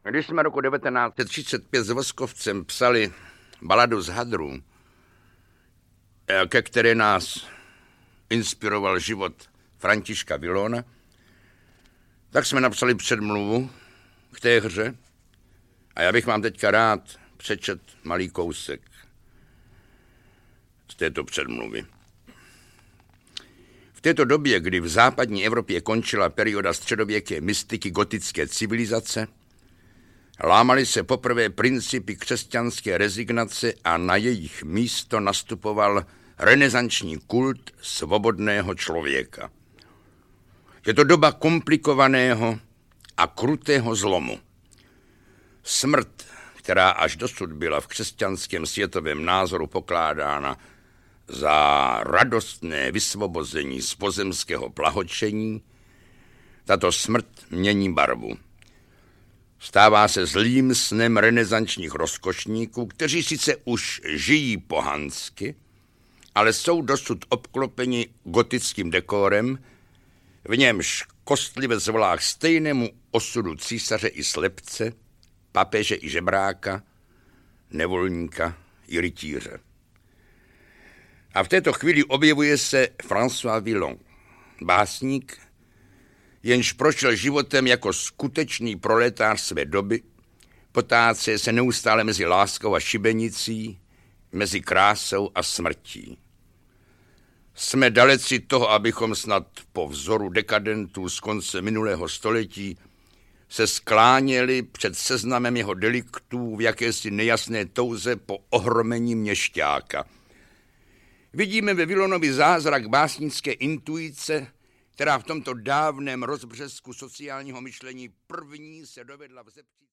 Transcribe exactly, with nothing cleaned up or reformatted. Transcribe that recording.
Když jsme roku devatenáct set třicet pět s Voskovcem psali baladu z hadru, ke které nás inspiroval život Františka Vilóna, tak jsme napsali předmluvu k té hře a já bych vám teďka rád přečet malý kousek z této předmluvy. V této době, kdy v západní Evropě končila perioda středověké mystiky gotické civilizace, lámaly se poprvé principy křesťanské rezignace a na jejich místo nastupoval renesanční kult svobodného člověka. Je to doba komplikovaného a krutého zlomu. Smrt, která až dosud byla v křesťanském světovém názoru pokládána za radostné vysvobození z pozemského plahočení, tato smrt mění barvu. Stává se zlým snem renesančních rozkošníků, kteří sice už žijí pohansky, ale jsou dosud obklopeni gotickým dekorem, v němž kostlivec volá k stejnému osudu císaře i slepce, papeže i žebráka, nevolníka i rytíře. A v této chvíli objevuje se François Villon, básník, jenž prošel životem jako skutečný proletář své doby, potáce se neustále mezi láskou a šibenicí, mezi krásou a smrtí. Jsme daleci toho, abychom snad po vzoru dekadentů z konce minulého století se skláněli před seznamem jeho deliktů v jakési nejasné touze po ohromení měšťáka. Vidíme ve Villonovi zázrak básnické intuice, která v tomto dávném rozbřesku sociálního myšlení první se dovedla vzepřít.